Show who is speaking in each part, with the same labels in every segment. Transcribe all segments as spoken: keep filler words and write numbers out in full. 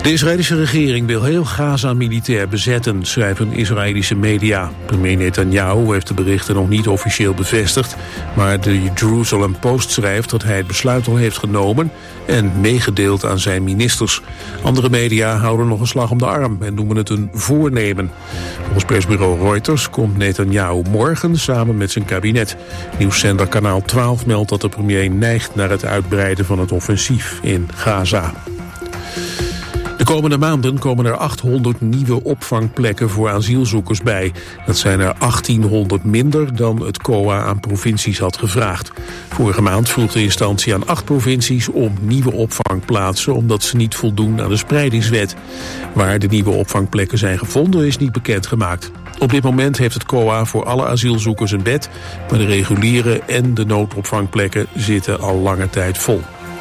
Speaker 1: De Israëlische regering wil heel Gaza militair bezetten, schrijven Israëlische media. Premier Netanyahu heeft de berichten nog niet officieel bevestigd, maar de Jerusalem Post schrijft dat hij het besluit al heeft genomen en meegedeeld aan zijn ministers. Andere media houden nog een slag om de arm en noemen het een voornemen. Volgens persbureau Reuters komt Netanyahu morgen samen met zijn kabinet. Nieuwszender Kanaal twaalf meldt dat de premier neigt naar het uitbreiden van het offensief in Gaza. De komende maanden komen er achthonderd nieuwe opvangplekken voor asielzoekers bij. Dat zijn er achttienhonderd minder dan het C O A aan provincies had gevraagd. Vorige maand vroeg de instantie aan acht provincies om nieuwe opvangplaatsen, omdat ze niet voldoen aan de spreidingswet. Waar de nieuwe opvangplekken zijn gevonden is niet bekendgemaakt. Op dit moment heeft het C O A voor alle asielzoekers een bed, maar de reguliere en de noodopvangplekken zitten al lange tijd vol.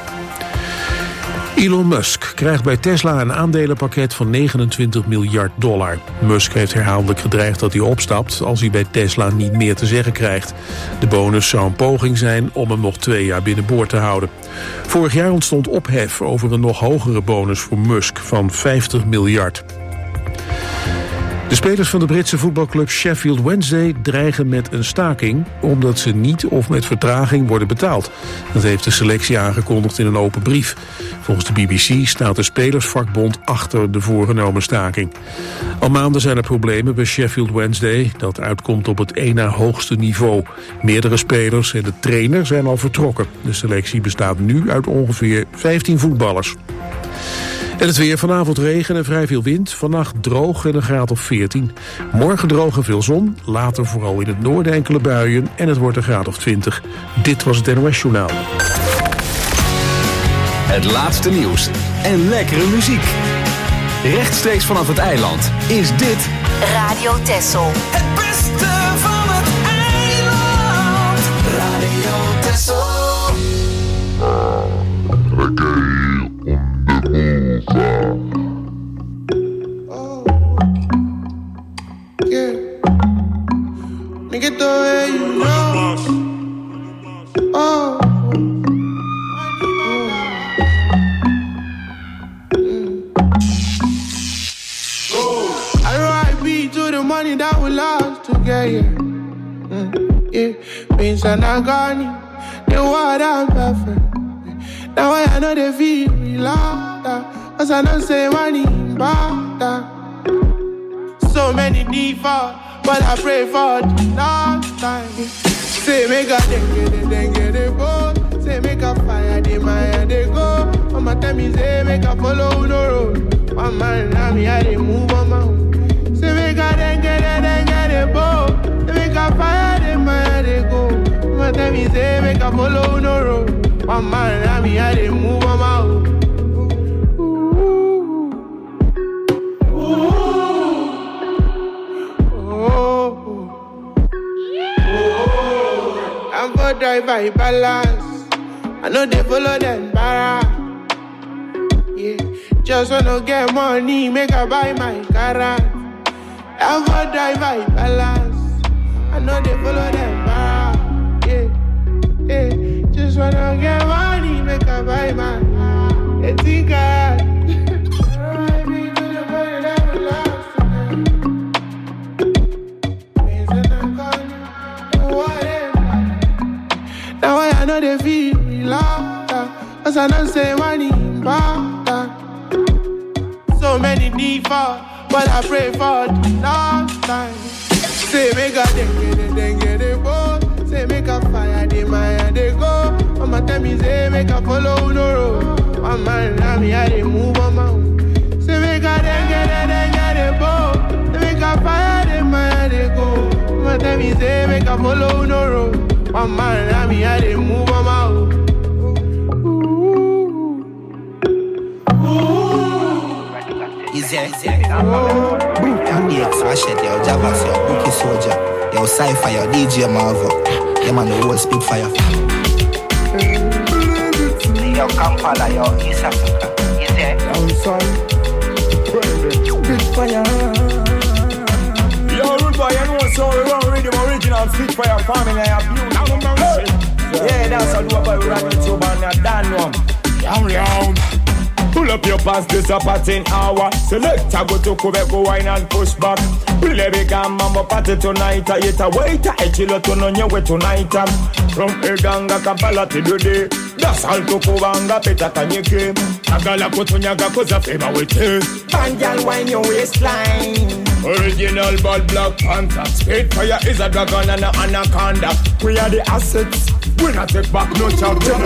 Speaker 1: Elon Musk krijgt bij Tesla een aandelenpakket van negenentwintig miljard dollar. Musk heeft herhaaldelijk gedreigd dat hij opstapt als hij bij Tesla niet meer te zeggen krijgt. De bonus zou een poging zijn om hem nog twee jaar binnenboord te houden. Vorig jaar ontstond ophef over een nog hogere bonus voor Musk van vijftig miljard. De spelers van de Britse voetbalclub Sheffield Wednesday dreigen met een staking omdat ze niet of met vertraging worden betaald. Dat heeft de selectie aangekondigd in een open brief. Volgens de B B C staat de spelersvakbond achter de voorgenomen staking. Al maanden zijn er problemen bij Sheffield Wednesday dat uitkomt op het één na hoogste niveau. Meerdere spelers en de trainer zijn al vertrokken. De selectie bestaat nu uit ongeveer vijftien voetballers. En het weer, vanavond regen en vrij veel wind. Vannacht droog en een graad of veertien. Morgen droog en veel zon. Later vooral in het noorden enkele buien. En het wordt een graad of twintig. Dit was het N O S Journaal.
Speaker 2: Het laatste nieuws en lekkere muziek. Rechtstreeks vanaf het eiland is dit
Speaker 3: Radio Texel.
Speaker 4: Het beste van het eiland. Radio Texel.
Speaker 5: Oh, yeah. Make it the way you know. Oh. I ride beat to the money that we lost together. Mm, yeah, means I'm not gone. The water I'm perfect. Now I know they feel me louder, cause I don't say money bad. So many default, but I pray for the last time. Say make a dengue, they dengue, they go. Say make a fire, they mine, they go. Mama tell me, say make a follow the road. One man, now me, I they move on my own. Say make a dengue, they dengue, they go. Say make a fire, they mine, they go. Mama tell me, say make a follow the road. One man, I mean, I didn't move on my own. Ooh. Ooh. Oh. Oh. I'm for drive by balance. I know they follow them para. Yeah, just wanna get money, make I buy my car. I'm for drive by balance. I know they follow them para. Yeah, yeah. Just wanna get money, make a buy my eighty card. Now I know they feel me louder, cause I don't say money bad. So many default, but I pray for the last time. Say make a dengue, dengue, they both. Say make a fire, they mine, they go. Mama tell me, say make a follow the road. One man, now me, I they move on my own. Say make a dengue, dengue, they both. Say make a fire, they mine, they go. Mama tell me, say make a follow the road. One man, now me, I they move on my own.
Speaker 6: Easy, easy. I'm the ex-Rashid, yo, Javas, yo, Bookie Soldier, yo, Cypher, yo, D J Marvel, yo, man, the whole Spitfire. Yo, Kampala, yo, East Africa, easy. Down son, Spitfire.
Speaker 7: Yo, rude boy, you know, so we run rhythm original Spitfire family, I have you. Yeah, that's how do a boy we run into, man, I don't know. Young, young. Pull up your pants, this a party hour. Select a go to Quebec, go wine and push back. Pull a big and mamma party tonight. I eat a wait, I chill to no new way tonight. From Eganga Kampala to today. Das all to Kubanga, Peta Kanyeke. Agala Kotunyaga, Koza Fema with you.
Speaker 3: Bangal wine your waistline.
Speaker 7: Original bad Black Panther. Spitfire is a dragon and an anaconda. We are the assets. We not take back no champion.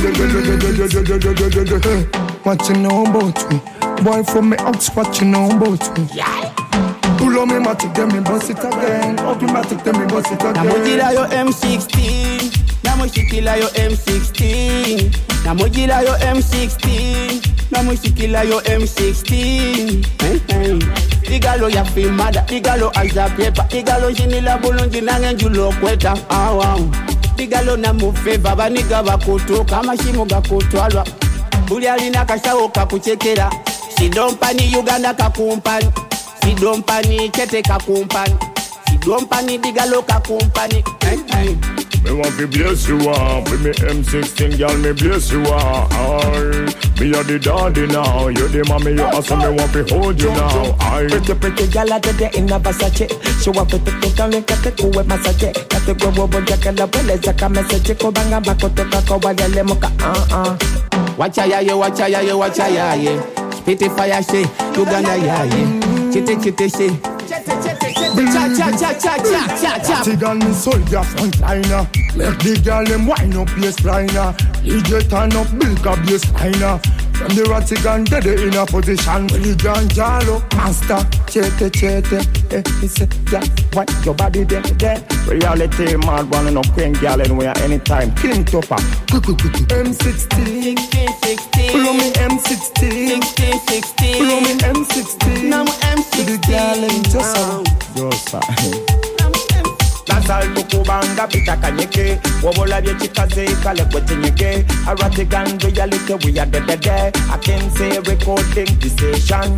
Speaker 5: What you know about me? Boy from me out, what you know about me?
Speaker 3: Yeah.
Speaker 5: Pull on me, matic them, me bust it again. Open matic them, me bust it again.
Speaker 3: Namojila yo M sixteen. Namoshikila yo M sixteen. Namojila yo M sixteen. Namoshikila yo M sixteen. Igalo ya filmada, igalo aza pepa, igalo jinila bulungi nangenjulo kweta. Ah wow. Igalo na mufeva baniga bakutuka amashimo gakutwalwa. Buli alina kashawo kakuchekera. Sidompani Uganda kakumpani. Sidompani chete kakumpani. Sidompani digalo kakumpani. Hey, hey.
Speaker 7: Me want to bless you up. With me M sixteen, girl, me bless you up. Me are the daddy now. You're the mommy, you awesome. Me want to hold you now.
Speaker 8: Pretty, pretty girl, I did it in a Versace. Show up with the cook and make a cool with massage. Got to go over the color, well, it's like a message. Go bang and back to the cocoa, while the lemoka. Uh uh.
Speaker 3: Watch a ya, watch a ya, watch a ya. Spitty fire, she, Uganda, ya. Chitty, chitty, she. Cha cha cha cha cha cha cha.
Speaker 5: Tigan me soldier frontliner. Make the girl them wind up baseliner. D J turn up big a baseliner. From the Ratigan dead in a position. When the John Jalo master. Chete chete. Eh, he say yeah, what your body there there.
Speaker 7: Reality mad one and no queen girl anywhere anytime.
Speaker 5: King Topper. M sixteen.
Speaker 3: sixteen, sixteen.
Speaker 5: Pull on me M sixteen.
Speaker 3: sixteen, sixteen.
Speaker 5: Pull on me M sixteen.
Speaker 3: Now I'm M sixteen.
Speaker 5: To the girl in just a
Speaker 7: Just That's all to Kubanga, Pita Kanyeke. Wobola Chikaze, Kale Kwetenyeke. Aratigan reality, we are dead dead. I can say recording the station.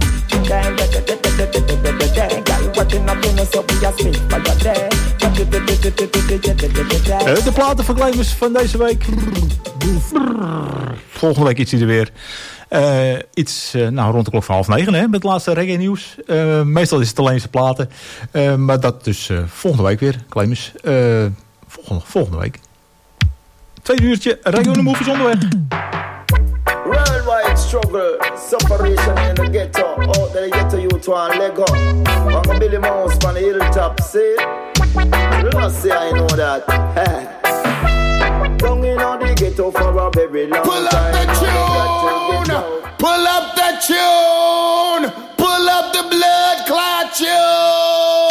Speaker 9: De platenverklemers van deze week. Volgende week is hij er weer. Uh, iets uh, nou, rond de klok van half negen, hè, met het laatste reggae nieuws. Uh, meestal is het alleen zijn platen. Uh, maar dat dus uh, volgende week weer. Claims. Uh, volgende, volgende week. Tweede uurtje. Reggae on the Move is onderweg.
Speaker 10: Worldwide struggle, separation in the ghetto. Out there, ghetto youth want Lego. Wanna Billy Mouse on the hilltop, see? Last say I know that. Hey. Down in on the ghetto for a very long
Speaker 5: Pull
Speaker 10: time.
Speaker 5: up the tune! Pull up the tune! Pull up the blood clot tune!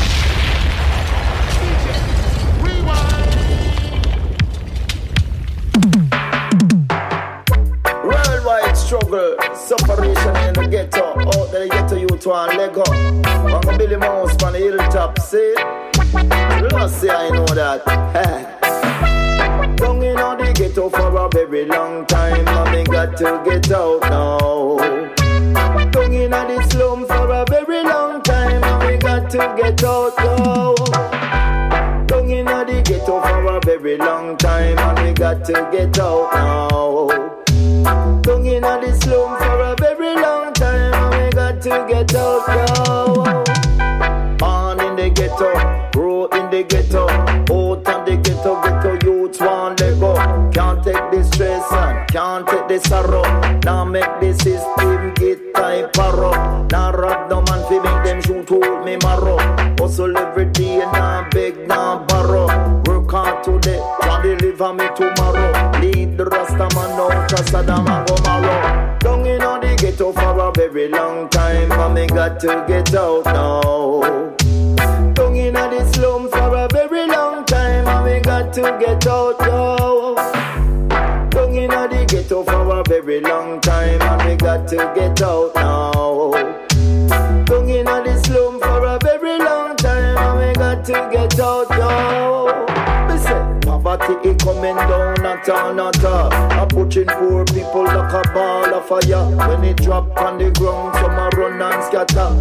Speaker 10: Worldwide struggle, separation in the ghetto. Out there, ghetto youth want Lego. Wanna Billy Mouse on the hilltop, see? Last say I know that. Hey. Down in on the ghetto for a very long time, and me got to get out now. Down in on the slum for a very long time, and we got to get out now. Down in on the ghetto for a very long time, and we got to get out now. Down in on the slum for a very long time, and we got to get out now. Born in the ghetto, grow in the ghetto, out on the ghetto, ghetto youths want let go. Can't take the stress and can't take the sorrow. Now make the system get type paro. Now rob no man fi make them shoot hold me marrow. Hustle every day, now beg, now borrow. Work hard today, can deliver me tomorrow. Lead the Rasta man out to Saddam and Gomorrah. Down in on the ghetto for a very long time, and me got to get out now. Down in the slum for a very long time, and we got to get out now. Down in the ghetto for a very long time, and we got to get out now. Down in the slum for a very long time, and we got to get out now. Poverty is coming down at all, at all. I'm pushing poor people like a ball of fire. When it drop on the ground, some a run and scatter. It's some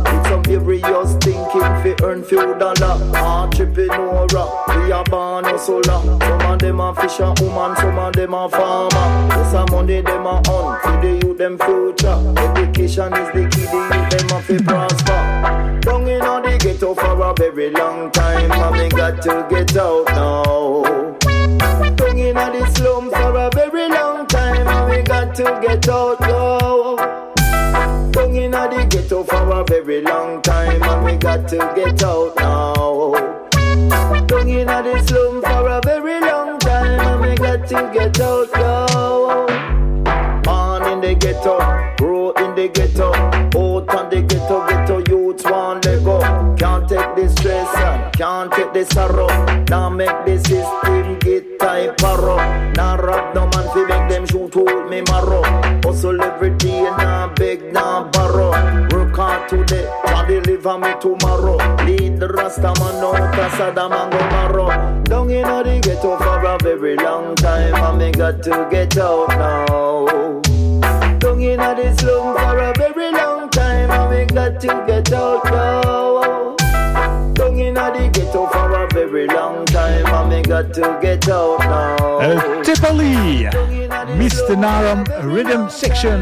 Speaker 10: Furious thinking fi earn few dollar. Entrepreneur, we a born hustler. Some of them a fisher woman, some of them a farmer. This a money them a hunt for the youth them future. Education is the key, the youth them a fi prosper. Down in all the ghetto for a very long time, and me got to get out now. Down in all the slum for a very long time, and we got to get out now. Down in all the ghetto for a very long time, and we got to get out now. Down in all the slum for a very long time, and we got to get out now. Born in the ghetto, grow in the ghetto, out on the ghetto, ghetto youths want let go. Can't take the stress and can't take the sorrow. Now make the system get tight paro. Now rob no man fi make them shoot hold me marrow. Hustle every day, now beg, now borrow. Work hard today, can deliver me tomorrow. Lead the Rasta man out of Saddam and Gomorrah. Down in the ghetto for a very long time, and me got to get out now. Down in the slum for a very long time, and we got to get out now. Down in the ghetto for a very long time, and we got to get out now.
Speaker 9: Uh, Tipoli, Mister Naram Rhythm Section.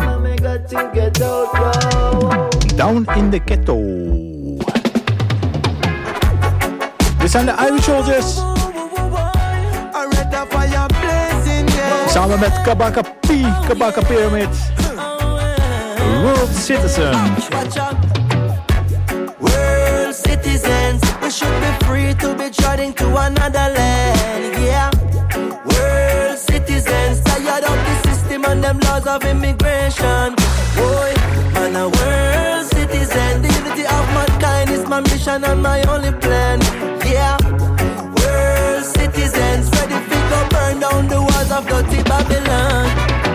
Speaker 9: Down in the Ghetto. Dit zijn de Irish Soldiers. Samen met Kabaka P, Kabaka Pyramid. World Citizen.
Speaker 11: World citizens, we should be free to be trotting to another land. Yeah. World citizens, tired of the system and them laws of immigration. Boy, man, a world citizen. The unity of mankind is my mission and my only plan. Yeah. World citizens, ready to go burn down the walls of dirty Babylon.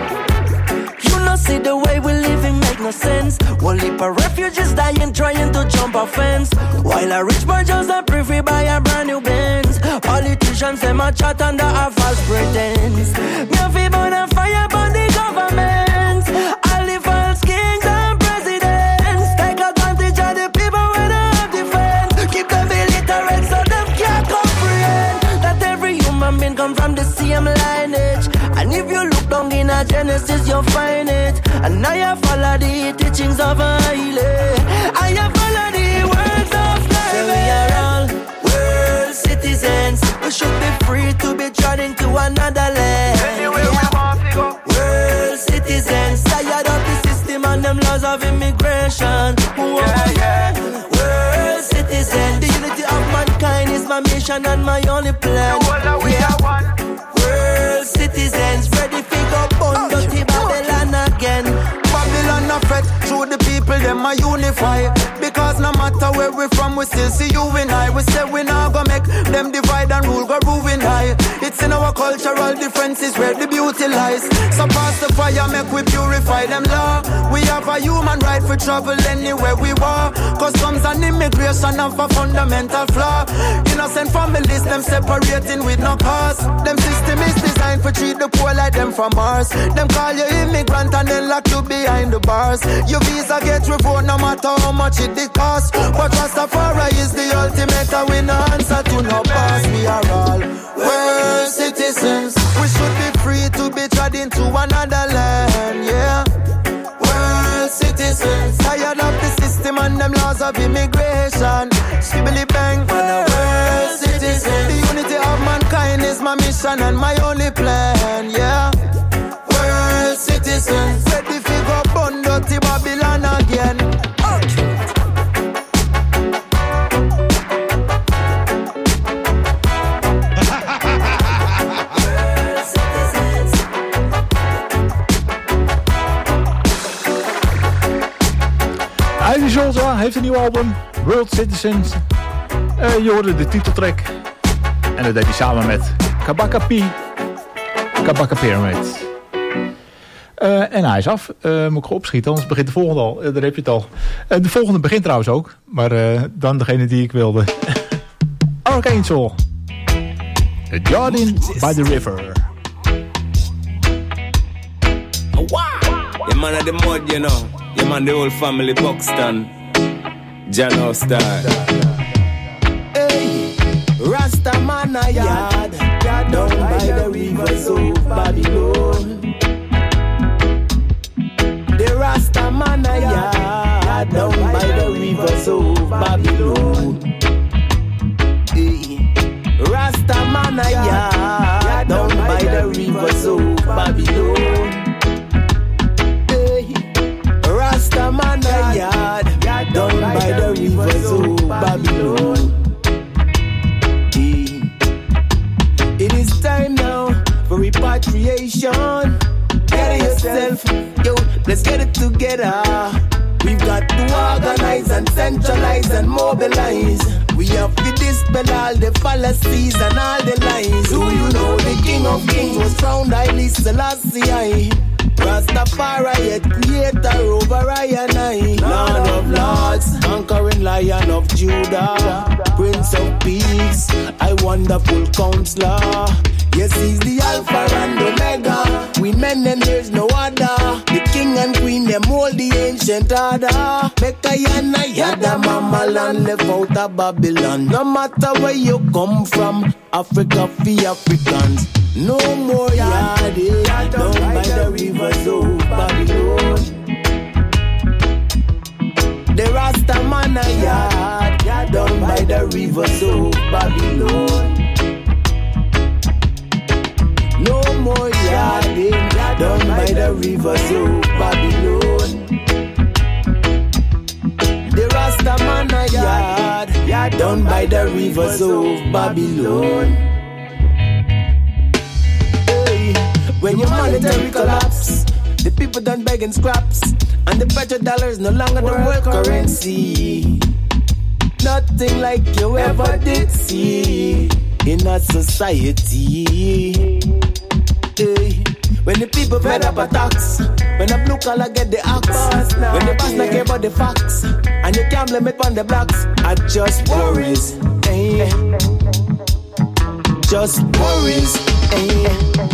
Speaker 11: You know, see the way we living make no sense. One heap of refugees dying trying to jump a fence, while a rich boy just a privy by a brand new Benz. Politicians them a chat under a false pretense. Me a fi burn a fire upon the government. All the false kings and presidents take advantage of the people when they have defense. Keep them illiterate so them can't comprehend that every human being come from the same lineage. And if you look down in a Genesis, you'll find it. And now you follow the teachings of Haile. And you follow the words of life. So we are all world citizens. We should be free to be trotting to another land. Anywhere yeah. we want to go. World citizens, tired of the system and them laws of immigration. Whoa, yeah, yeah. World citizens, the unity of mankind is my mission and my only plan. Yeah. World citizens, ready to go burn dirty Babylon again.
Speaker 12: Babylon a fret, through the people them a unify. Because no matter where we from, we still see you and I. We say we not gonna make them divide and rule, go ruin high. It's in our cultural differences where the beauty lies. So pass the fire, make we purify them law. We have a human right for travel anywhere we want. Customs and immigration have a fundamental flaw. Innocent families, them separating with no cause. Them system is designed for treat the poor like them from Mars. Them call you immigrant and then lock you behind the bars. Your visa get revoked no matter how much it did cost. But Rastafari is the ultimate and we no answer to no past. We are all world citizens. We should be free to be trotting to another land, yeah. World citizens, tired of the system and them laws of immigration. Skibbly bang, world citizens. The unity of mankind is my mission and my only plan, yeah. World citizens, ready to go burn dirty Babylon again.
Speaker 9: Irish Soldier heeft een nieuw album, World Citizens. Uh, je hoorde de titeltrack. En dat deed hij samen met Kabaka P, Kabaka Pyramid. Uh, en hij is af. Uh, moet ik gewoon opschieten, anders begint de volgende al. Uh, daar heb je het al. Uh, de volgende begint trouwens ook. Maar uh, dan degene die ik wilde. Archangel. Jordan by the River.
Speaker 13: Yeah, man of the mud, you know. Yeah, man, the whole family Buxton. Jano Star.
Speaker 8: Hey, Rasta man a yard, down by the rivers of Babylon. The Rasta man a yard, down by the rivers of Babylon. Hey, Rasta man a yard, down by the rivers of Babylon. Hey, Rasta man a yard, down by the rivers of Babylon. It is time now for repatriation. Get yourself, yo, let's get it together. We've got to organize and centralize and mobilize. We have to dispel all the fallacies and all the lies. Do you know the King of Kings was found Haile Selassie? Rastafari, yet creator over I and I. Lord of Lords, conquering Lion of Judah, Prince of Peace, I wonderful counselor. Yes, he's the Alpha and Omega. We men and there's no other. The King and Queen, them hold the ancient order. Mekayana yada mama land left out of Babylon. No matter where you come from, Africa for Africans. No more yardie, down by the rivers of Babylon. The Rasta man a yard, down by the rivers of Babylon. No more yardie, down by the rivers of Babylon. The Rasta man a yard, down by the rivers of Babylon. When your monetary collapse, the people done begging scraps, and the petrodollar is no longer the world currency. Nothing like you ever did see in a society. Hey. When the people fed up a tax, when the blue collar get the axe, when the boss not care about the facts, and you can't blame it on the blacks, I just worries. Hey. Just worries. Hey.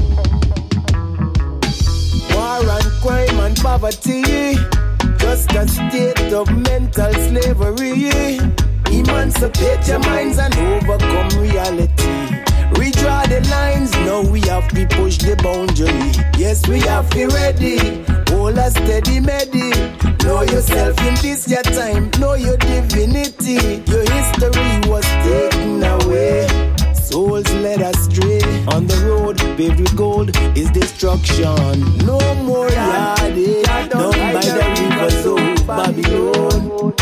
Speaker 8: War and crime and poverty, just a state of mental slavery. Emancipate your minds and overcome reality. Redraw the lines, now we have to push the boundary. Yes, we have to ready, hold a steady medi. Know yourself in this your time, know your divinity. Your history was taken away, souls led astray. On the road, paved with gold, is destruction. No more yardie, down by the rivers of Babylon.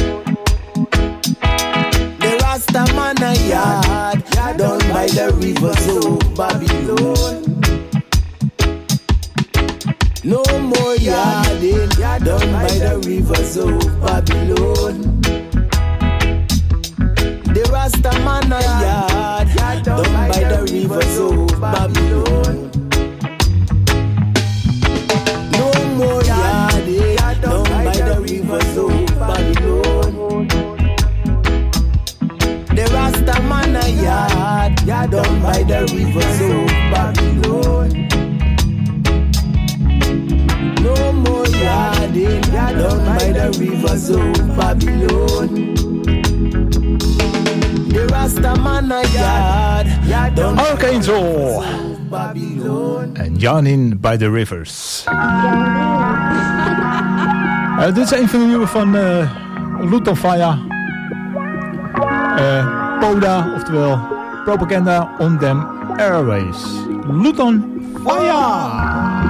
Speaker 8: The Rasta man a yard, down by the rivers of Babylon. No more yardie, down by the rivers of Babylon. The Rasta man a yard, down by the rivers of Babylon. No more yardie, down by the rivers of Babylon. The Rasta man a yard, down by the rivers of Babylon. No more yardie, down by the rivers of Babylon. The Rasta man a yard, down
Speaker 9: Archangel en Janin by the Rivers. Uh, dit is een van de nieuwe van uh, Luton Fire. Uh, Poda, oftewel Propaganda on them Airways. Luton Fire!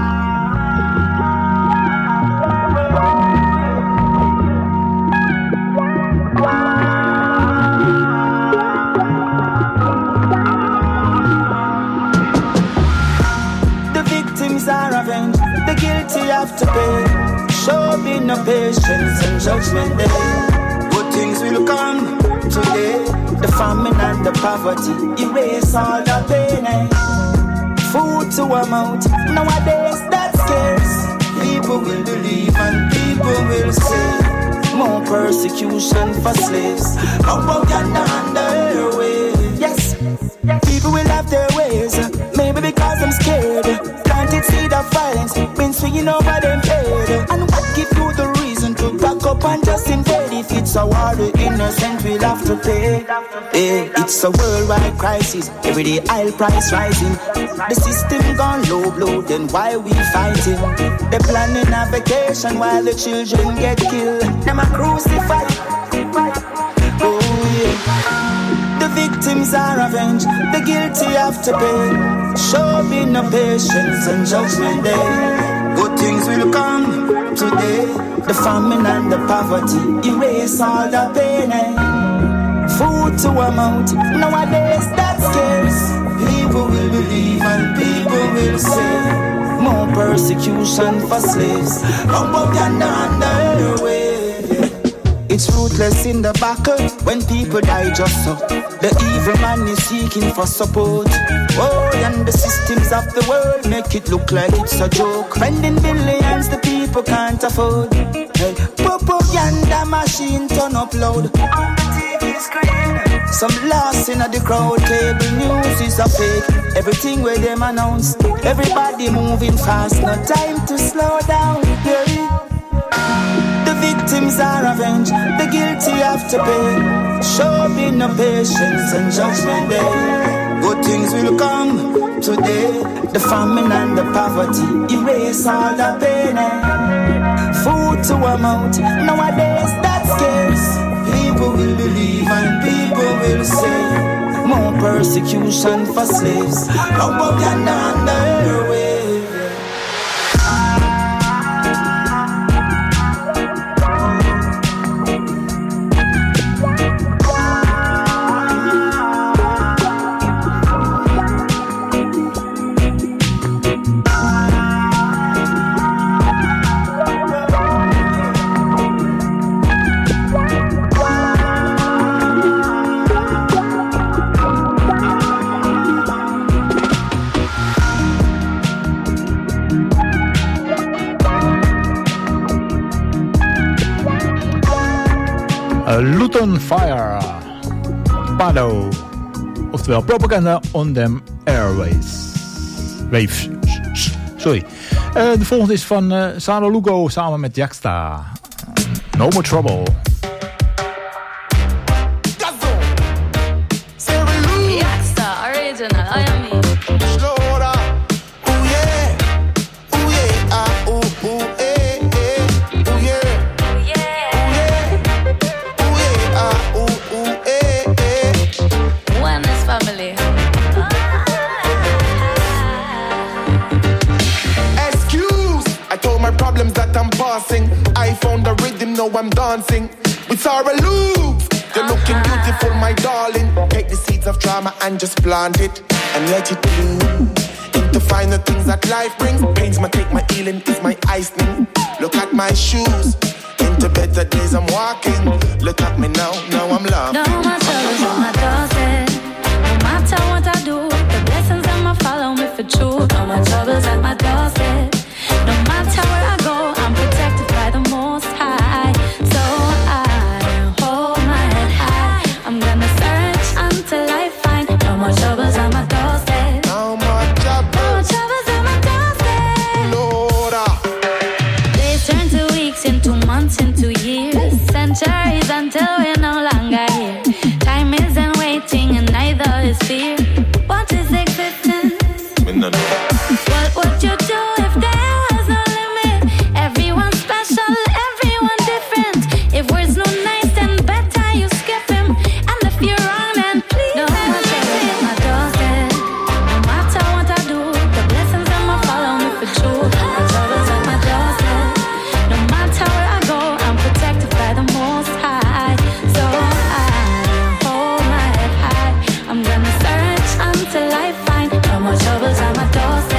Speaker 14: Are avenged, the guilty have to pay. Show me no patience and judgment day. Good things will come today. The famine and the poverty erase all the pain. Eh? Food to a mouth, nowadays that's scarce. People will believe and people will say more persecution for slaves. Propaganda on the airways. Yes, people will have their ways. Maybe because I'm scared. Planted seed of violence, been swinging over them head. And what give you the reason to back up up and just invade. If it's a war, the innocent will have to pay. Hey, it's a worldwide crisis, everyday oil price rising. The system gone low blow, then why we fighting? They planning a vacation while the children get killed. Them a crucify. Oh yeah. The victims are avenged, the guilty have to pay. Show me no patience and judgment day. Good things will come today. The famine and the poverty erase all the pain. Eh? Food to a mouth, nowadays that's scarce. People will believe and people will say more persecution for slaves. Up yonder under the way. It's ruthless in the battle when people die just so. The evil man is seeking for support. Oh, and the systems of the world make it look like it's a joke. Spending billions the people can't afford. Hey, pop up yonder machine turn up loud on the T V screen. Some lost in the crowd. Cable news is a fake. Everything where them announce. Everybody moving fast, no time to slow down. Yeah. The victims are avenged, the guilty have to pay. Show me no patience and judgment day. Good things will come today. The famine and the poverty erase all the pain. Food to a mouth, nowadays that's scarce. People will believe and people will say more persecution for slaves. Up yonder under the way.
Speaker 9: Luton Fire, Pado, oftewel Propaganda on them Airways. Waves, sorry. Uh, de volgende is van uh, Saro Lugo samen met Jaxta. No More Trouble.
Speaker 13: Jaxta, original, I am me.
Speaker 5: I found a rhythm, now I'm dancing with Sarah Loops. You're looking beautiful, my darling. Take the seeds of trauma and just plant it and let it bloom into finer things that life brings. Pains my take, my healing is my icing. Look at my shoes, into better days I'm walking. Look at me now, now I'm laughing.
Speaker 13: No more troubles on my doorstep. No matter what I do, the blessings that might follow me for true. No more troubles at my doorstep. No matter where I go, I'm protected by the Most High. So I hold my head high. I'm gonna search until I find no more troubles on my doorstep.
Speaker 5: No more troubles.
Speaker 13: No more troubles on my doorstep.
Speaker 5: Lord.
Speaker 13: Days turn to weeks, into months, into years, centuries until we're no longer here. Time isn't waiting and neither is fear. What is existence? What would you do if there was no limit? Everyone's special, everyone different. If words no nice, then better you skip him. And if you're wrong, then please no more troubles at my doorstep. No matter what I do, the blessings that might follow me for true. No more troubles at my doorstep. No matter where I go, I'm protected by the Most High. So I hold my head high. I'm gonna search until I find no more troubles at my doorstep.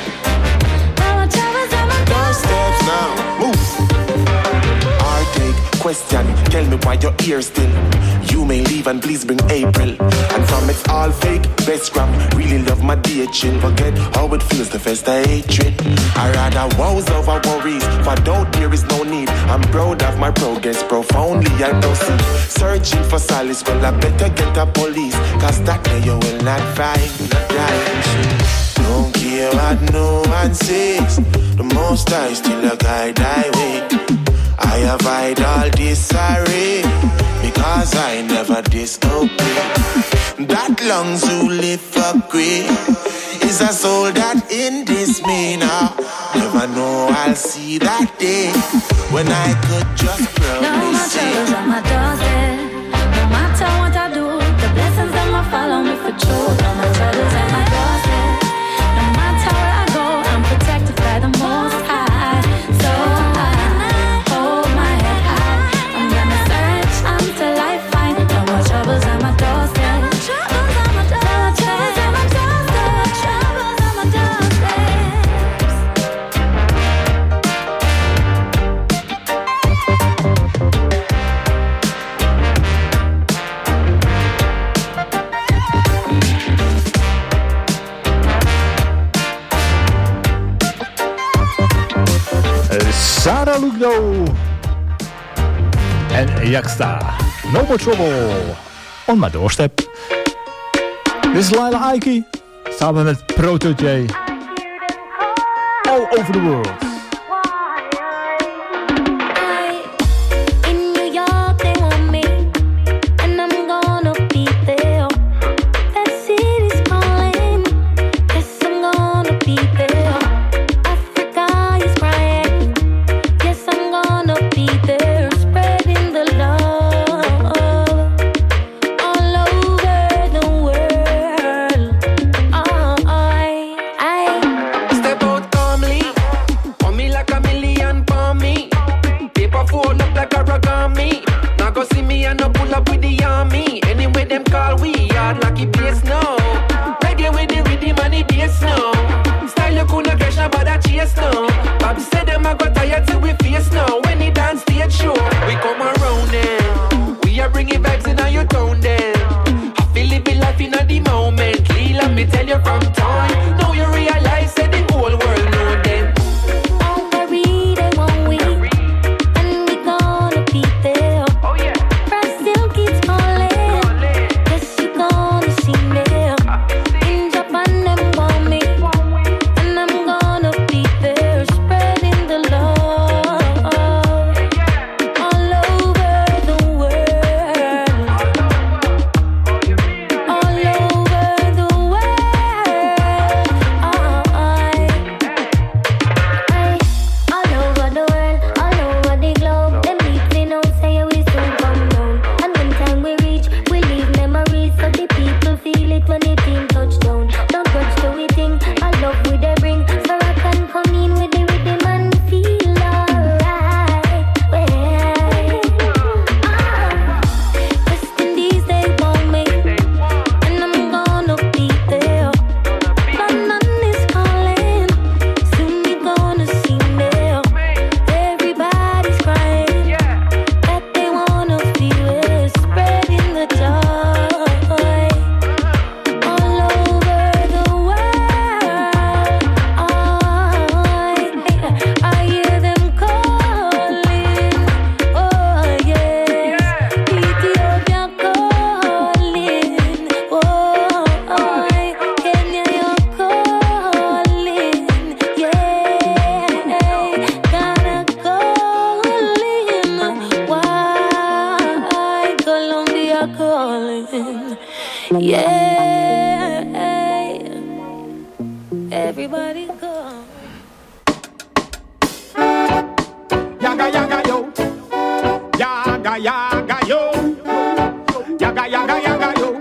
Speaker 5: Question, tell me why you're here still. You may leave and please bring April. And from it's all fake, best gram. Really love my dear chill. Forget how it feels to face the hatred. I rather woes over worries. For doubt there is no need. I'm proud of my progress, profoundly I proceed. Searching for solace, well I better get a police. Cause that way you will not find right. Don't care what no one says. The Most High still a guide I way. I avoid all disarray, because I never disobey. That lungs who live for great is a soul that in this me now. Never know I'll see that day when I could just proudly
Speaker 13: no more
Speaker 5: say,
Speaker 13: troubles on my doorstep. No matter what I do, the blessings them will follow me for true. No more troubles on my doorstep. No matter where I go, I'm protected by the Most High. So I hold my head high. I'm gonna search until I find no more troubles on my doorstep. No troubles on my doorstep. No troubles on my doorstep.
Speaker 9: Sarah Lugdo en Yaksta. No More Trouble on my doorstep. Dit is Laila Ike samen met Proto J. All over the world.
Speaker 13: In New York they want me, and I'm gonna be there. That city's calling, yes I'm gonna be there. Africa is crying, yes I'm gonna be there. Spreading the love all over the world. Oh, I, I
Speaker 8: Step out calmly, on me like a million for me. Paper fold up like origami. Now go see me and no pull up with the army. Anyway them call we hard like it bass now. Reggae with the rhythm and the bass now. Style you couldn't catch about that chase now. Bob said them I got tired till we face now. When he dance stage show, we come around then. We are bringing vibes in on your tone then. I feel living life in the moment. Lee, let me tell you from time. Now you realize that the whole world know them.
Speaker 13: don't worry, they want we, and we gonna be there.
Speaker 8: Oh yeah.
Speaker 13: Brazil keeps calling, yes you gonna see me. In Japan them want me, and I'm gonna be there. Spreading the love all over the world. All over the world. Oh, I, I, all over the world, all over the globe. Them people know say we soon come down. And when time we reach, we leave memories so the people feel it when the team touch down. Don't grudge till we think, I love with they bring. So I can come in with the rhythm and feel alright. Well, ah, West Indies they want me, and I'm gonna be there. London is calling, soon you gonna see me. Everybody's crying, that they wanna feel it. Spreading the joy all over the world. I, I hear them calling, oh yes, Ethiopia calling, oh, Kenya you're calling, yeah, Ghana calling, why Colombia calling, yeah, everybody call.
Speaker 7: Yaga yaga yo, yaga yaga yo, yaga yaga yaga yo,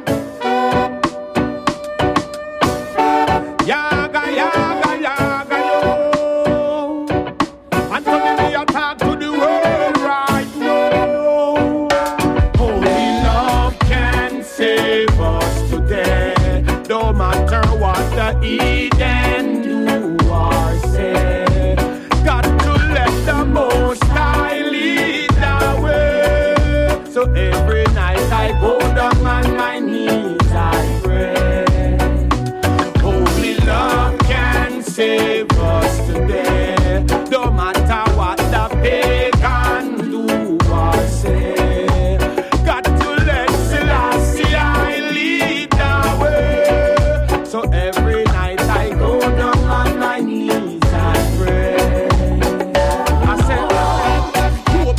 Speaker 7: yaga yaga yaga yo. And so me attack to the world right now. Holy love can save us today, no matter what the Eden do or say. Got to let the Most High lead the way. So every night I go down on my knees, I pray. Holy love can save us today, no matter what the pagan do or say. Got to let Selassie I lead the way. So every night I go down on my knees, I pray. I said,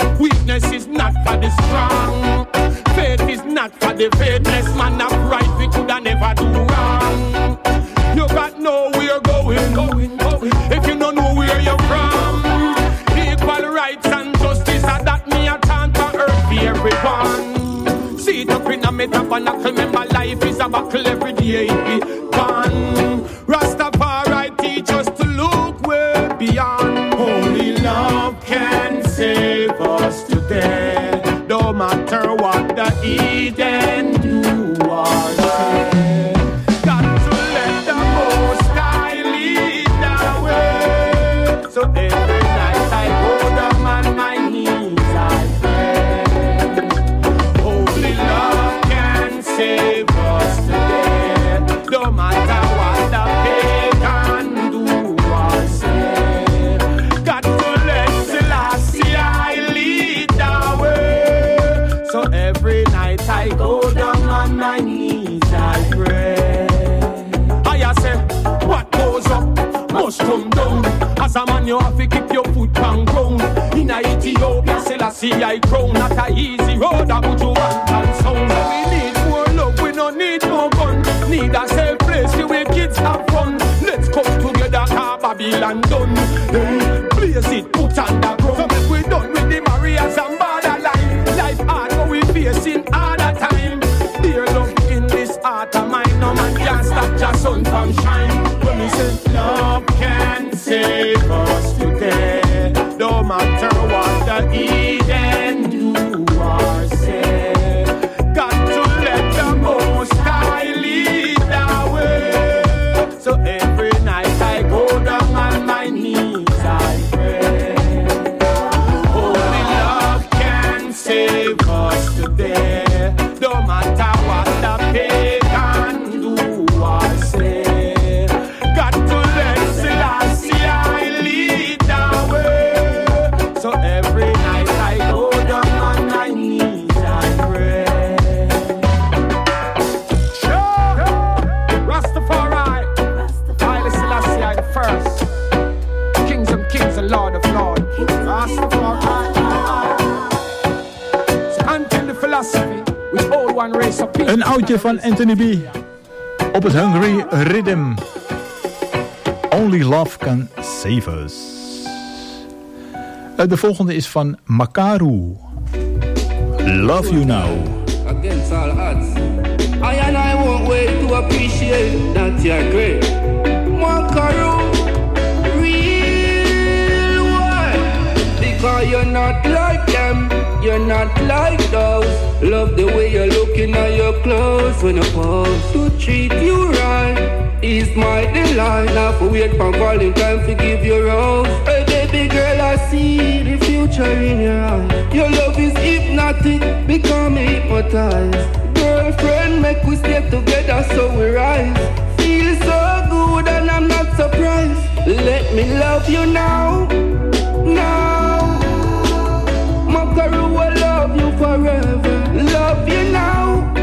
Speaker 15: Weakness is not for the strong. Faith is not for the faithless. Man of right, we coulda never do wrong. You got nowhere going, going, going. If you don't know where you're from, equal rights and justice, and that me a chant for earth for everyone. See it up in a metaphorical, remember life is a battle every day. It be gone. Rastafari teach us to look way beyond. Only love can save us today. No matter what the Eden do or say. Got to let the Most High lead the way. So every night I go down on my knees, I pray. Only love can save us today. No matter what the pagan do or say. Got to let Selassie I lead the way. So every night I go down on my knees, I pray. I say, what goes up must come down. As a man you have to keep your foot on ground. In Ethiopia, Selassie I crown. Not a easy road, a good one and sound. We need more love, we don't need more gun. Need a safe place where kids have fun. Let's come together, car Babylon done. Hey, place it, put on the ground. So if we done with the barriers and borderline. Life hard, but we facing harder time. Dear love in this heart of mine. No man can stop your sun from shine. When we say love can save us today. No matter what the Eden do or say. Got to let the Most High lead the way. So every night I go down on my knees, I pray. Only love can save us today. No matter what the pagan do or say. Got to let Selassie I lead the way. So every night I go down on my knees, I pray. Sure. Rastafari, Haile Selassie I the first. Kings of kings and Lord of lords. Rastafari. So until the philosophy, we all one race of people.
Speaker 9: Een oudje van Anthony B. Op het Hungry Rhythm. Only Love Can Save Us. Uh, de volgende is van Makaru. Love You Now.
Speaker 16: Against all odds, I and I won't wait to appreciate that you're great. Makaru, real one. Because you're not like them, you're not like those. Love the way you're looking at your clothes when you pose. To treat you right is my delight. Now for wait for Valentine to give you rose. Hey baby girl, I see the future in your eyes. Your love is hypnotic, become hypnotized. Girlfriend, make we stay together so we rise. Feel so good and I'm not surprised. Let me love you now, now. Makaru, I love you forever. Love you now,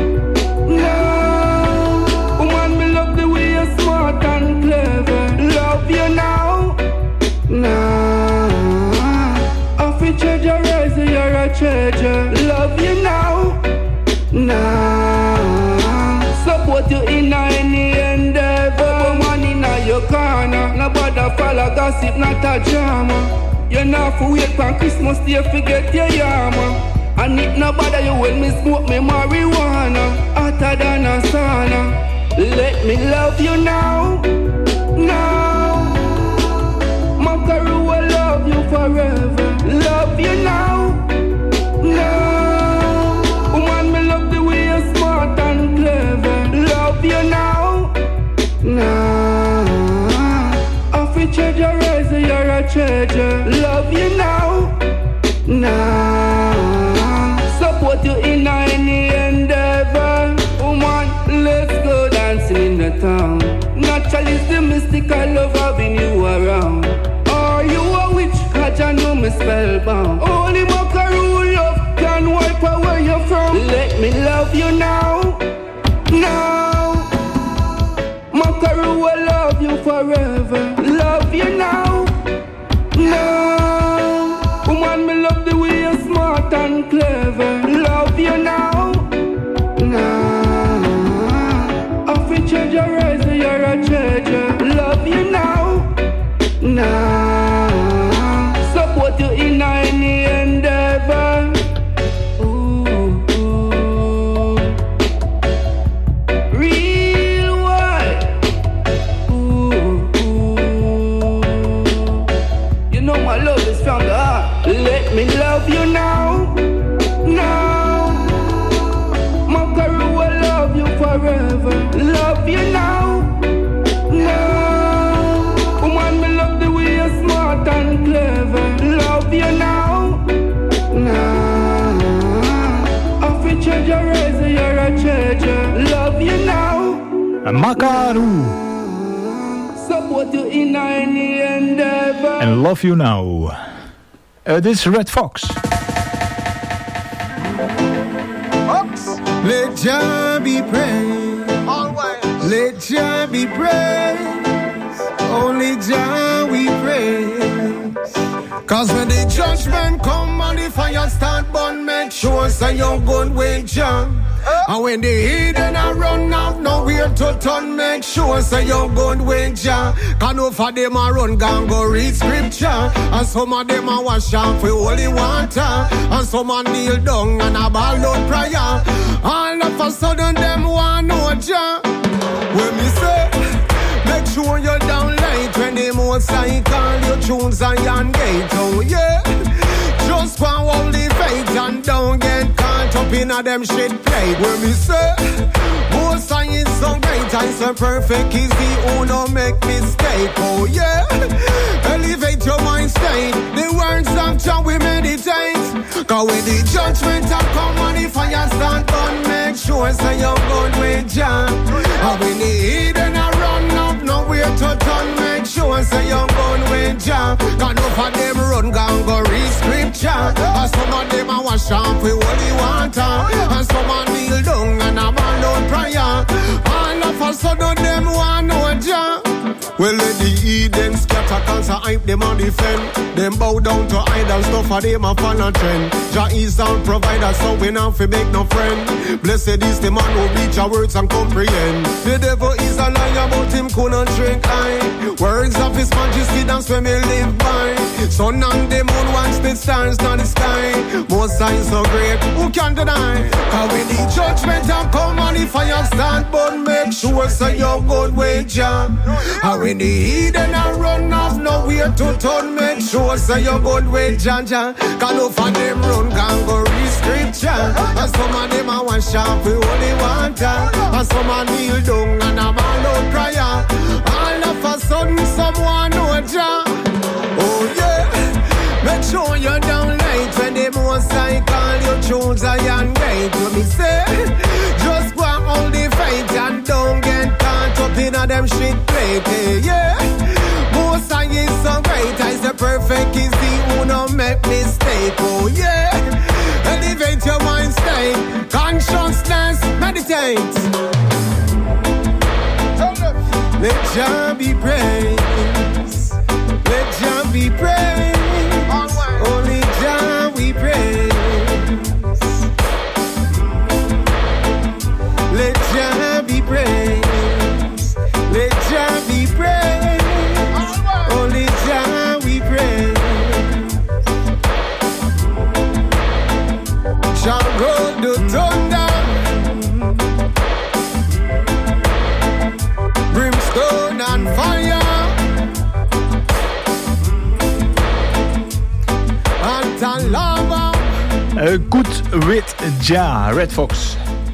Speaker 16: now. Woman, me love the way you're smart and clever. Love you now, now. Off a treasure, rise, you're a treasure. Love you now, now. Support you in any endeavor. Woman in your corner. Nobody follow gossip, not a drama. You're not for wait for Christmas Day, forget your yama. And it no bother you when me smoke me marijuana. Hotter than a sauna. Let me love you now, now. Makaru, I love you forever. Love you now, now. Woman, me love the way you're smart and clever. Love you now, now. Off a treasure, rise, you're a treasure. Love you now, now. Support you in any endeavor. Woman, let's go dancing in the town. Naturally, it's the mystical love having you around. Are you a witch? Cause I know me spellbound. Only Makaru love can wipe away your frown. Let me love you now, now. Makaru, I love you forever. Love you now, now. Woman, me love the way you smile. love you now, now. Makaru, I love you forever. Love you now, now. Woman, me love the way you're smart and clever. Love you now, now. Of a treasure, razor, you're a treasure. Love you now,
Speaker 9: Makaru.
Speaker 16: Support you in any endeavor.
Speaker 9: And Love You Now. Uh, this is Red Fox.
Speaker 17: Let Jah be praised. Always. Let Jah be praised. Only Jah we praise. Cause when the judgment come and the fire start burn, make sure say you're good with Jah. And when the heathen a run out nowhere to turn, make sure say you're good with Jah. Cause no for them a run gang go read scripture, and some of them a wash off with holy water, and some a kneel down and a ball out prayer. All of a sudden them want know Jah. When me say, make sure you're down late when the most I call your tunes and yon gate. Oh yeah, just one hold the faith and don't get caught up in a them shit plate. When me say, most I is so great and so perfect is he who no make mistake. Oh yeah, elevate your mind state. The words of Jah we meditate. Cause when the judgment have come and the fire start burn, make sure say you're good with Jah. And when the heathen a run up nowhere to turn, make sure say you're good with Jah. Cause no for them run gang go read scripture, and some of them a wash off with holy water, and some a kneel down and a ball out prayer. All of a sudden them want know Jah. Well, let the heathen scatter, cause I hype them on defend. Them bow down to idol stuff, for them a fan a trend. Jah is our provider, so we not fi make no friend. Blessed is the man who reach our words and comprehend. The devil is a liar, but him couldn't drink I. Words of his majesty, that's where me live by. Sun and the moon watch the stars in the sky. Most signs so great, who can deny? Cause when the judgment have come and the fire start burn, make sure say you're good with Jah. And when the heathen a run off nowhere to turn, make sure say you're good with Jah Jah. Cause no for them run can go read scripture, and some of them a wash off with holy water, and some a kneel down and a ball out prayer. All of a sudden someone know Jah. Oh yeah, make sure you're down late when the most I call you choose a young gate. To me say, just go and hold the fight and don't get caught up in a them shit plate. Hey, yeah, most I is so great, I say perfect is he who no make mistake. Oh yeah, elevate your mind state, consciousness meditate. Let Jah be praised. Let Jah be praised. Only Jah we praise. Let Jah be praised. Let Jah be praised. Only Jah we praise. Shall roll the thunder, brimstone and fire, and lava.
Speaker 9: Uh, good with Jah, Red Fox.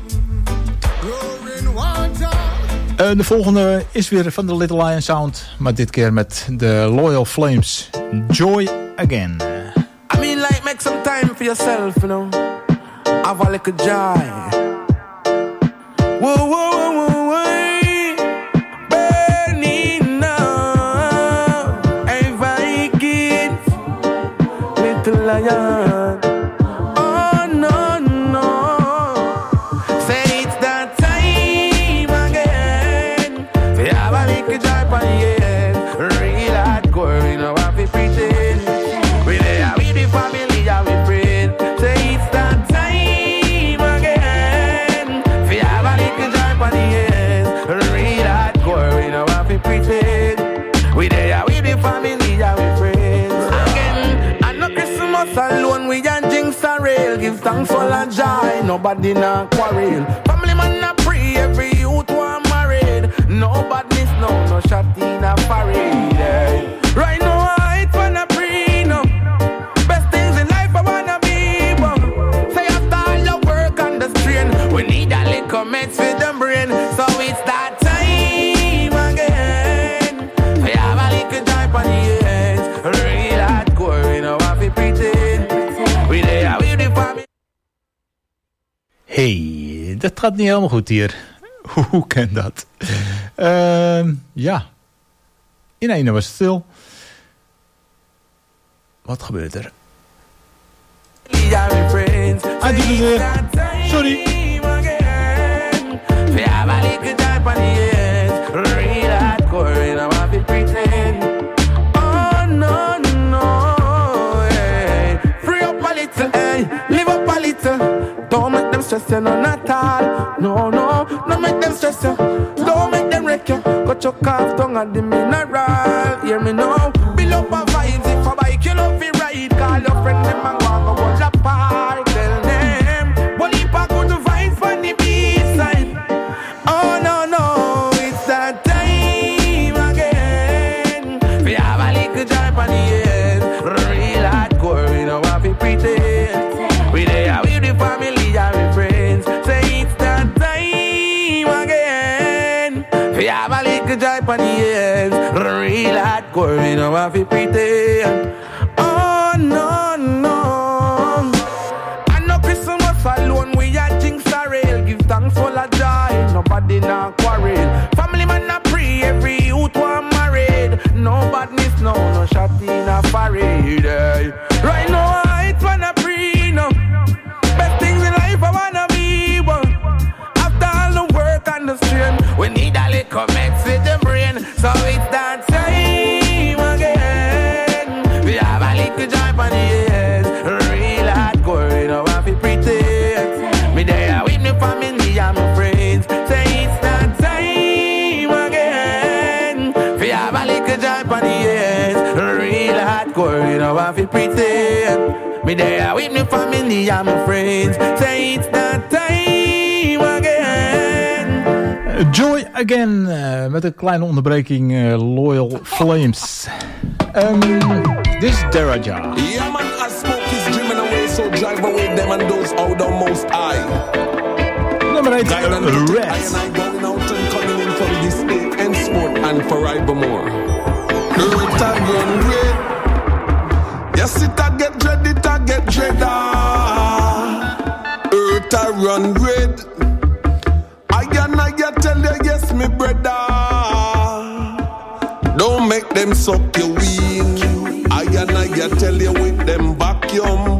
Speaker 9: Uh, de volgende is weer van de Little Lion Sound, maar dit keer met de Loyal Flames. Joy Again.
Speaker 18: I mean, like, make some time for yourself, you know. Have a little joy. Whoa, whoa, whoa, whoa, whoa. Burning up. Hey, Vikings. Little Lion. Oh, no, no. Say it's that time again. We have a little joy for the end. Real hardcore, you know, have to pretend. We there with the family, have we friend. Say it's that time again. We have a little joy for the end. Real hardcore, you know, have to pretend. We there with the family, have we friends. Again, I know Christmas alone, we and jinx are real. Give thanks for the joy, nobody na quarrel. Family man na pray, every youth want married. No badness, no, no shot in a parade. Right now, I wanna pray, no. Best things in life, I wanna
Speaker 9: hey, dat gaat niet helemaal goed hier. Hoe kan dat? Uh, ja. In ene was het stil. Wat gebeurt er? Hij doet het weer. Sorry.
Speaker 18: Oh no no, hey. Free up a little, hey. Live up a little. Don't make them stress you, no not all. No no, no make them stress you. Don't make them wreck you. Got your calf tongue and the mineral. Hear me now. Build up a vibes if a bike you love it ride. Call your friend them and go and go watch the park. Tell them, well if I go to vibes on the B-side. Oh no no, it's that time again. We have a little drive on the end. Real hardcore, we don't have to pretend. We there with the family and the friends. Say it's that time again. We have a little drive on the end. Real hardcore, we don't have to pretend. Oh no no, I know Christmas alone we are jinx a rail. Give thanks for the joy, nobody not quarrel. Family man not pray, every youth want married. No badness, no, no shot in a parade. eh. Right now I wanna pray, no. Best things in life I wanna be one. After all the work and the strain, we need a little mix with the brain. So it's that time again. We have a little joy on the head. Real hardcore, we don't have to pretend. Me there with me family and my friends. Say it's that time again. We have a little joy on the head. Real hardcore, we don't have to pretend. Me there with me family and my friends. Say it's that time again.
Speaker 9: Joy Again, uh, met een kleine onderbreking, uh, Loyal Flames. Um, this is Daraja.
Speaker 19: Yeah man, as smoke is dreaming away, so drive away them and those out the most high.
Speaker 9: Nummer eight, Red.
Speaker 19: I and I going out and coming in from this day and sport and forevermore. Earth a run red. Yes, it a get dread, it a get dreader. Earth a run red. I and I tell you, yes, me brother. Don't make them suck your weak. I and I tell you with them vacuum.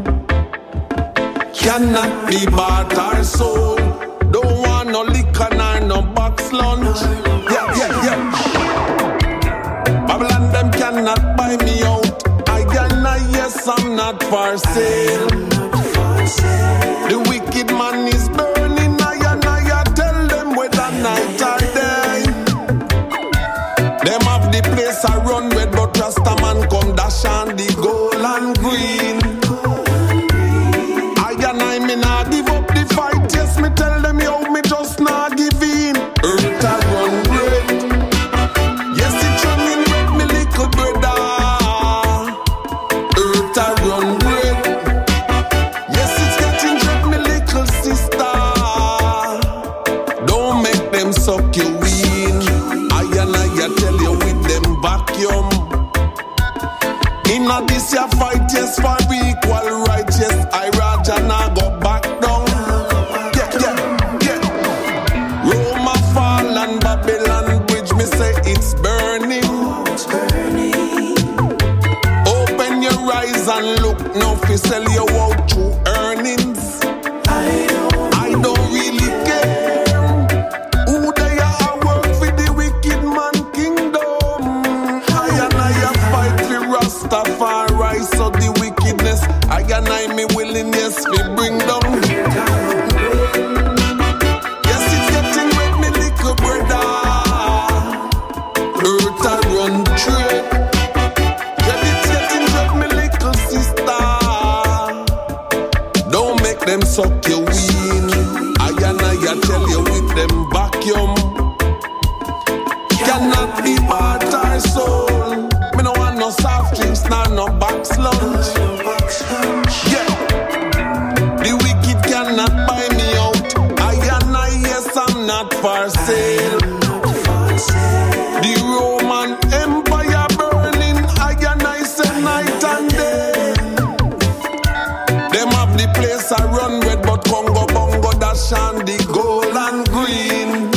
Speaker 19: Cannot be bought or sold. Don't want no liquor nor no box lunch. Yeah, yeah, yeah. Babylon them cannot buy me out. I and I, yes, I'm not for sale. The wicked man is burning. I and I tell them whether night or day. Them have the place I run with, but Rasta man come dash on the gold and green. I and I me not give up the fight. Yes, me tell them yo, me just not give in. Earth a run red. Yes, it's running red, me little brother. Earth a run red. Yes, it's getting red, me little sister. Don't make them suck your ween. I and I tell you with them vacuum. Inna this ya fight, yes, for equal rights. Yes, I Raja now go back down. Yeah, yeah, yeah. Roma fall and Babylon bridge, me say it's burning. It's burning. Open your eyes and look, now fi sell your out through earnings. I don't, I don't really care who they are work for the wicked man kingdom. I and I fight for Rastafari, so the wickedness I and I me willingness we bring down. Yes, it's getting red, me little brother. Earth a run trade. Yeah, it's getting red, me little sister. Don't make them suck your ween. I and I tell you with them vacuum. Cannot be bought or sold. Me no want no soft drinks, nor no box lunch. Yeah, the wicked cannot buy me out. I and I, yes, I'm not for sale. The Roman Empire burning. I and I say night and day. Them have the place I run with, but Congo Bongo that cash and the gold and green.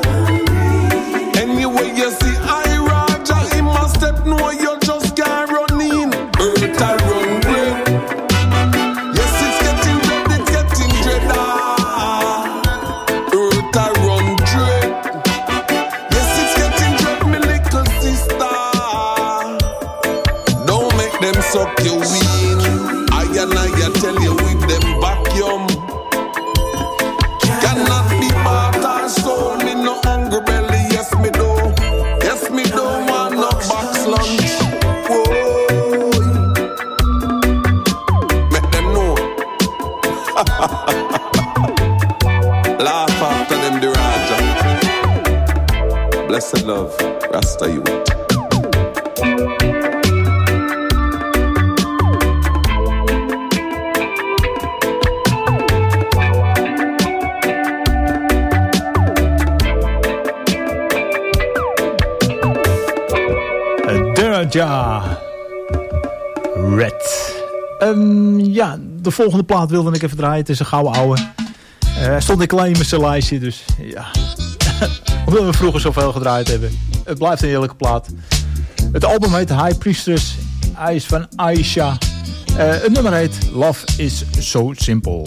Speaker 19: Anyway, you see I Raja in my step, no, you just can't run in. Earth I run great. Yes, it's getting dread, it's getting dread. Earth I run dread. Yes, it's getting dread, me little sister. Don't make them suck your win. I and I tell you with them vacuum. Cannot be bought or sold. Me no hungry belly, yes me do. Yes me do want no box lunch. Whoa. Make them know. Laugh after them the Raja. Blessed love, Rasta youth.
Speaker 9: Ja, Red. Um, ja, de volgende plaat wilde ik even draaien. Het is een gouden ouwe. Uh, stond ik alleen in mijn lijstje, dus ja. Omdat we vroeger zoveel gedraaid hebben. Het blijft een heerlijke plaat. Het album heet High Priestess. Hij is van Aisha. Uh, het nummer heet Love is So Simple.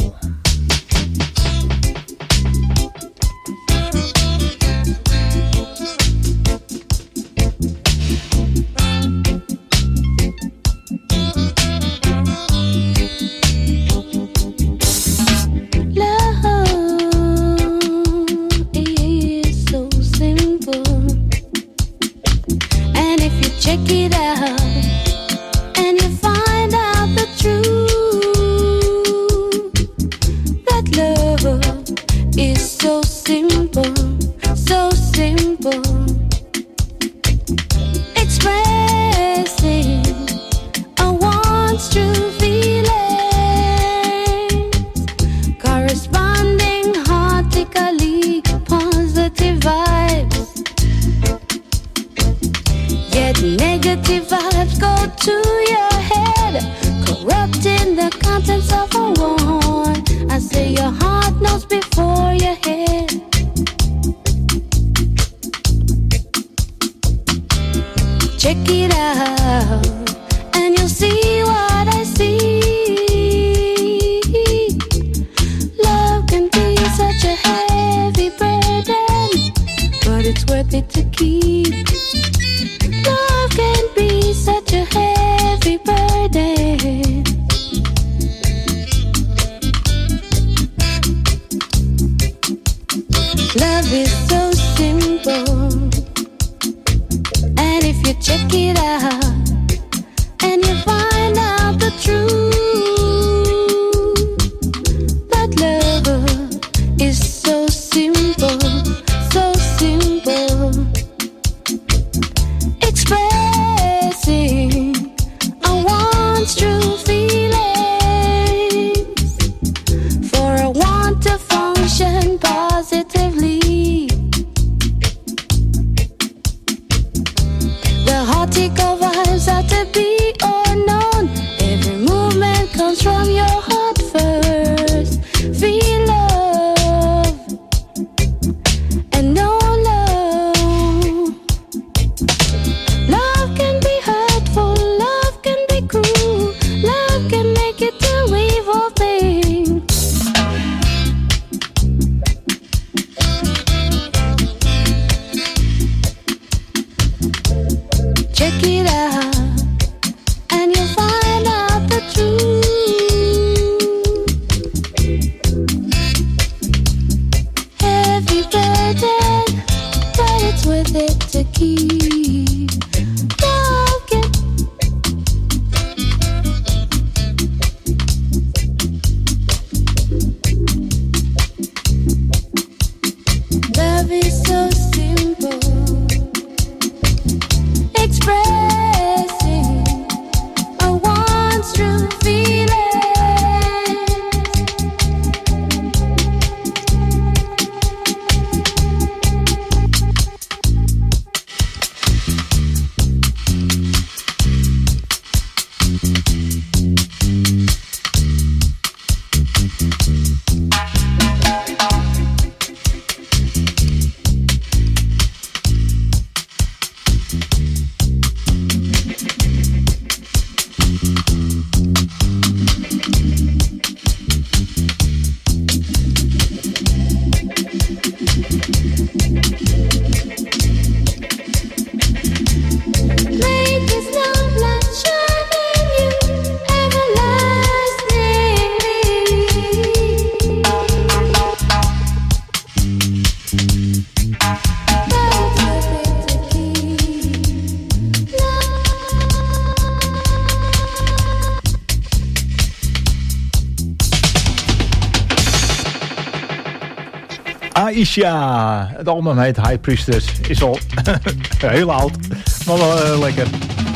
Speaker 9: Aisha. Het album heet High Priestess. Is al heel oud, maar wel uh, lekker.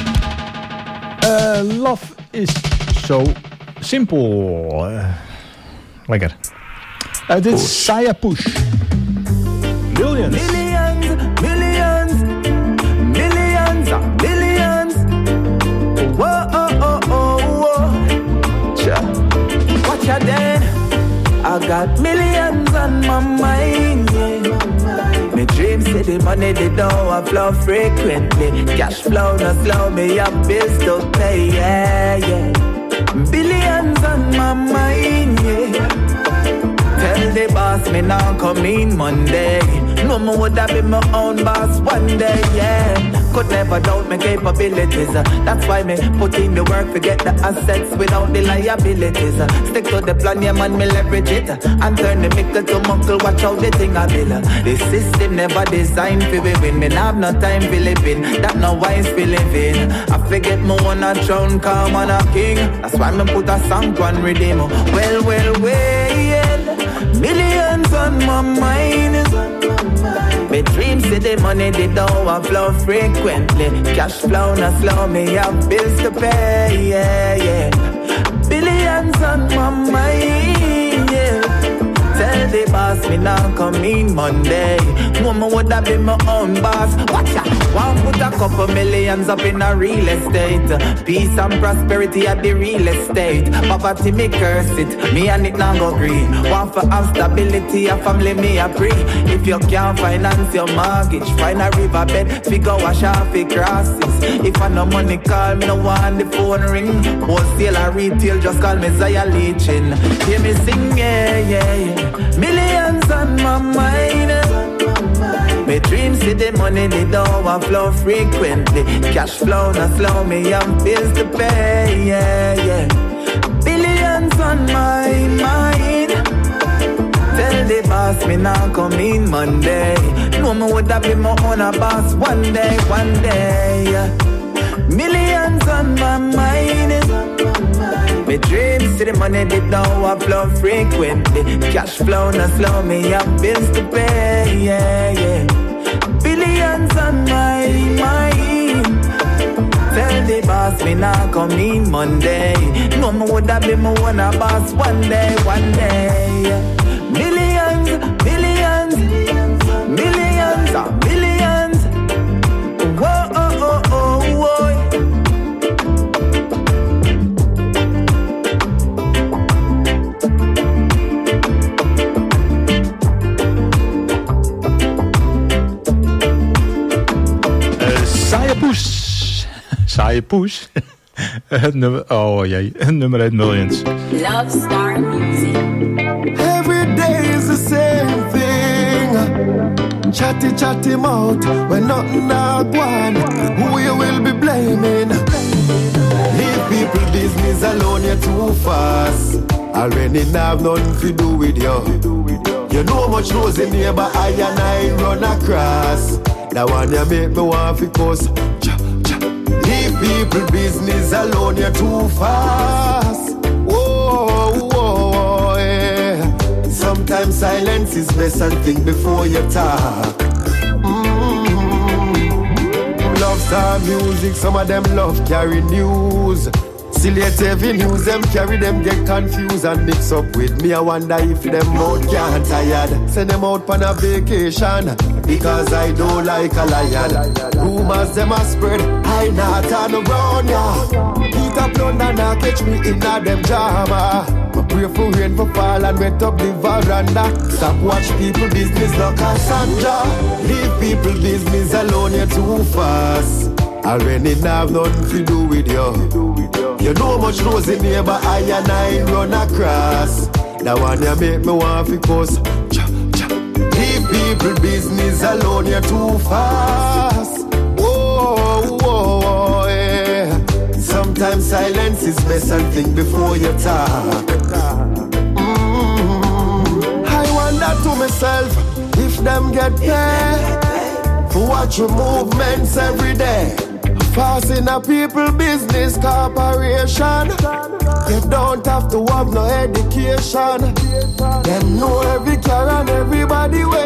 Speaker 9: Uh, love is so simple. Uh, lekker. Uh, dit is Saya Push. Millions.
Speaker 8: Millions, millions, millions, millions. Whoa, oh, oh, oh, whoa. Cha. Watch out then. I got millions on my mind, yeah. Me dreams say the money, they don't flow frequently. Cash flow, no slow, me have bills to pay, yeah, yeah. Billions on my mind, yeah. Tell the boss me now come in Monday. No more would I be my own boss one day, yeah. Could never doubt my capabilities. uh, That's why me put in the work to get the assets without the liabilities. uh, Stick to the plan, yeah man, me leverage it. uh, And turn the mickle to muckle, watch how the thing I build. uh, The system never designed for we win. Me nah have no time for living, that no wise for living. I forget me on a throne, come on a king. That's why me put a song on redeem. Well, well, well, millions on my mind. Me dreams see the money, the dough flow frequently. Cash flow not slow, me have bills to pay, yeah, yeah. Billions on my mind, yeah. Tell the boss me now come in Monday. No more would I be my own boss. Watch out, one put a couple millions up in a real estate. Peace and prosperity at the real estate. Poverty me curse it, me and it now go green. Want for have stability, a family me a pray. If you can't finance your mortgage, find a riverbed, figure wash off the crosses. If I no money call me, no want the phone ring. Wholesale or retail, just call me Zaya Leachin. Hear me sing, yeah, yeah, yeah. Millions on my mind. My dreams see the money, the dough flow frequently. Cash flow not slow, me have bills to pay, yeah, yeah. Billions on my mind. Tell the boss me now come in Monday. No more would I be my own a boss one day, one day, yeah. Millions on my mind. My dreams see the money, the dough flow frequently. Cash flow not slow, me have bills to pay, yeah, yeah. Billions on my mind. Tell the boss me now come in Monday. No more would I be my own a boss one day, one day, yeah. Millions, millions, millions, millions, millions. Whoa, oh, oh, oh, whoa.
Speaker 9: Saaie poes. Saaie poes. Het nummer, oh jee, nummer eight Millions.
Speaker 20: Love Star Music.
Speaker 17: Every day is the same thing. Chatty, chatty mouth when nothing not one. Who you will be blaming? Leave people business alone, you're too fast. Already have nothing to do with you. You know much knows in here, but I and I run across. That one you make me want to cuss. Leave people business alone, you're too fast. Whoa, whoa, yeah. Sometimes silence is best and think before you talk. Mm-hmm. Love star music, some of them love carry news. Still yet every news them carry them get confused and mix up with me. I wonder if them out can't tired. Send them out on a vacation because I don't like a lion. Rumors them a spread, I not turn around ya. Heat up London now catch me in a them drama. I pray for rain for fall and wet up the veranda. Stop watch people business like Cassandra. Leave people business alone, you're too fast. Already have nothing to do with you. You know much knows in here, but I and I run across. That one you make me want to cuss. Leave people business alone, you're too fast. Whoa, whoa, yeah. Sometimes silence is best and think before you talk. Mm-hmm. I wonder to myself if them get paid for watch your movements every day. Fast in a people business corporation. You don't have to have no education. Them know every car and everybody way.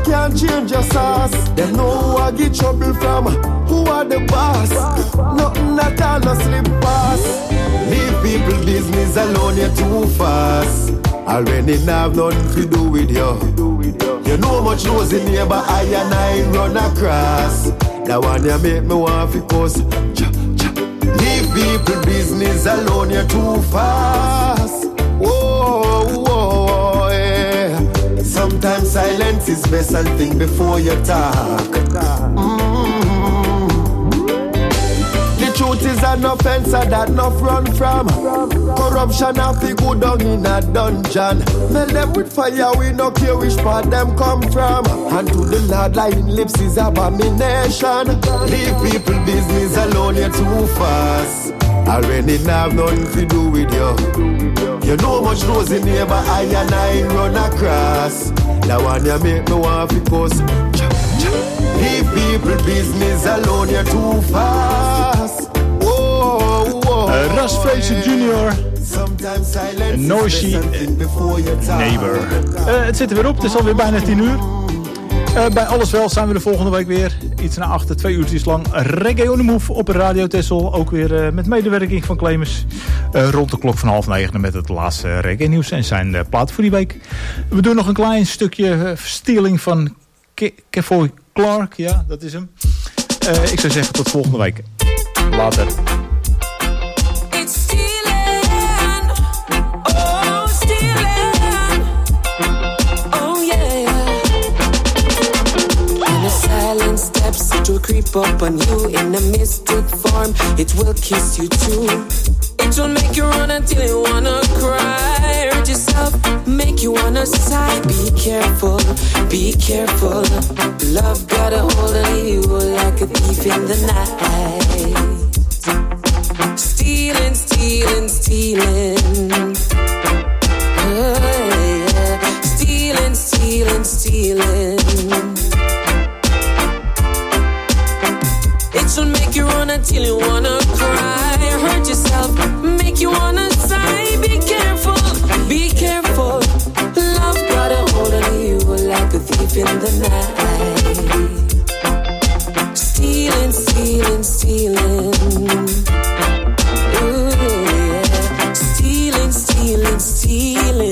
Speaker 8: can't change your sauce. Them know who I get trouble from, who are the boss. Nothing at all, no slip pass. Leave people business alone, you're too fast. Already have nothing to do with you. You know much knows in here, but I and I run across. That one you make me want to cuss. Leave people business alone, you're too fast. Whoa, whoa, yeah. Sometimes silence is best and think before you talk. Mm-hmm. The truth is an offense that enough run from. Corruption have to go down in a dungeon. Melt them with fire, we no care which part them come from. And to the Lord lying lips is abomination. Leave people business alone, you're too fast. Already have nothing to do with you. You know much knows in here, but I and I run across. That one you make me want to cuss. Leave people business alone, you're too fast. Whoa, whoa.
Speaker 9: Uh, Ras Fraser junior Noisy Neighbor. Uh, het zit er weer op, het is alweer bijna tien uur. Uh, bij Alles Wel zijn we de volgende week weer. Iets na achter, twee uurtjes lang. Reggae on the Move op Radio Texel. Ook weer uh, met medewerking van Clemens. Uh, rond de klok van half negen met het laatste reggae nieuws en zijn uh, plaat voor die week. We doen nog een klein stukje uh, stealing van Ke- Kefoy Clark. Ja, dat is hem. Uh, ik zou zeggen tot volgende week. Later.
Speaker 21: Steps, it will creep up on you in a mystic form. It will kiss you too. It will make you run until you wanna cry. Hurt yourself, make you wanna sigh. Be careful, be careful. Love got a hold of you like a thief in the night. Stealing, stealing, stealing. Oh, yeah. Stealing, stealing, stealing. It will make you run until you wanna cry. Hurt yourself, make you wanna sigh. Be careful, be careful. Love got a hold of you like a thief in the night. Stealing, stealing, stealing. Ooh, yeah. Stealing, stealing, stealing.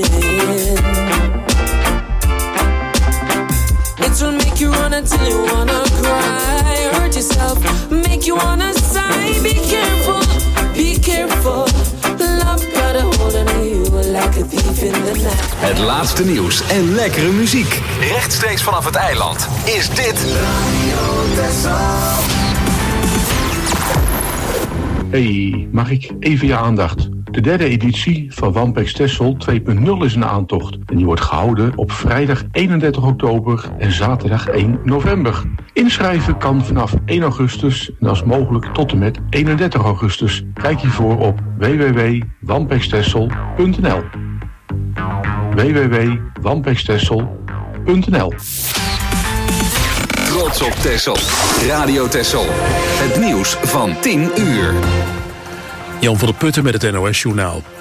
Speaker 21: It will make you run until you wanna cry. Hurt yourself, make you wanna sigh. Be careful, be careful. Love got a hold on you like a thief in the night.
Speaker 2: Het laatste nieuws en lekkere muziek. Rechtstreeks vanaf het eiland is dit Radio Texel.
Speaker 22: Hey, mag ik even je aandacht? De derde editie van Wampex Texel twee punt nul is een aantocht. En die wordt gehouden op vrijdag eenendertig oktober en zaterdag één november. Inschrijven kan vanaf één augustus en als mogelijk tot en met eenendertig augustus. Kijk hiervoor op w w w punt wampex texel punt n l. w w w punt wampex texel punt n l.
Speaker 2: Trots op Texel. Radio Texel. Het nieuws van tien uur.
Speaker 1: Jan van der Putten met het N O S Journaal.